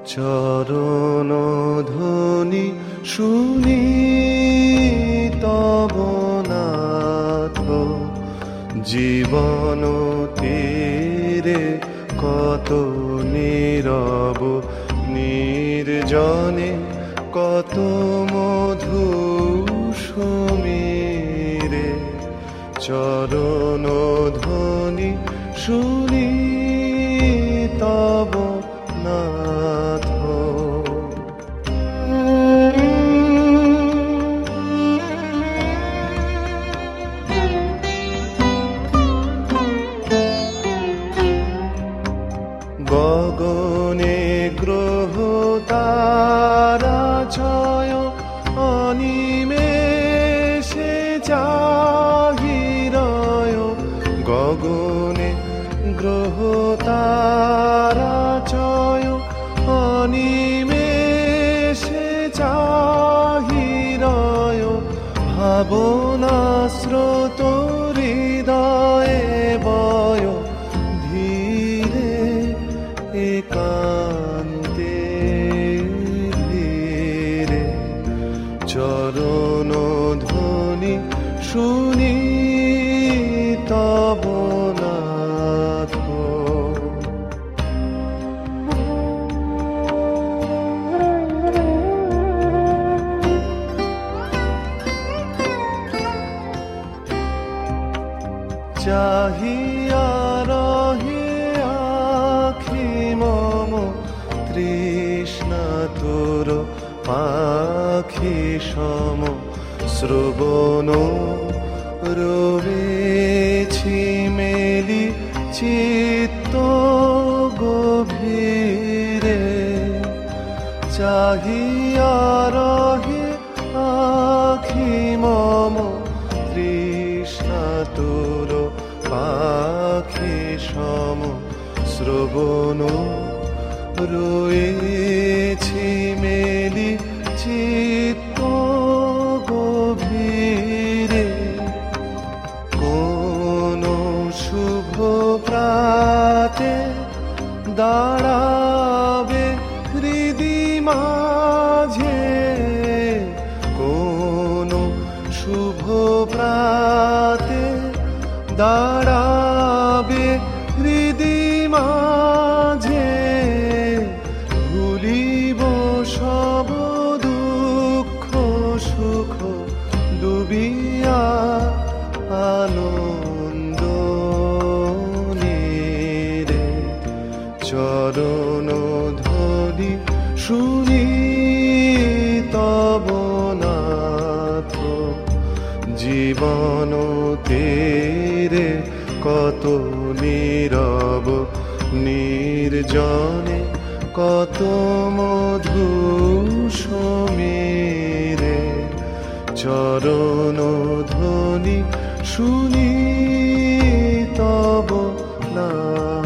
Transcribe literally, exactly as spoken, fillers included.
চরণ ধ্বনি শুনি তব নাথ, জীবন তীরে কত নীরব নির্জনে কত মধু সমীরে। চরণ ধ্বনি শুনি তব নাথ। গগনে গ্রহ তারা ছয় অনিমেষে চাহিরয়। গগনে গ্রহ তারা ছয় অনিমেষে চাহিরয়। ভাবনা স্রোত হৃদয়ে বয় ধীরে একান্তে ধীরে। চরণ ধ্বনি শুনি তব নাথ। চাহিয়া রহে আখি মম তৃষ্ণা তোর পাখি সম। শ্রবণ রয়েছি মেলি চিত্ত গভীরে। চাহিয়া রহে আখি মম তৃষ্ণা তোর পাখি সম। শ্রবণ রয়েছি মেলি চিত্ত গভীরে। কোন শুভ প্রাতে দাঁড়াবে হৃদি মাঝে। কোন শুভ প্রাতে দাঁড়াবে হৃদি মাঝে। ভুলিব সব দুঃখ সুখ ডুবিয়া আনন্দ নীরে। চরণ ধ্বনি শুনি তব নাথ। জীবন তীরে কত নীরব নির্জনে কত মধু সমীরে। চরণ ধ্বনি শুনি তব নাথ।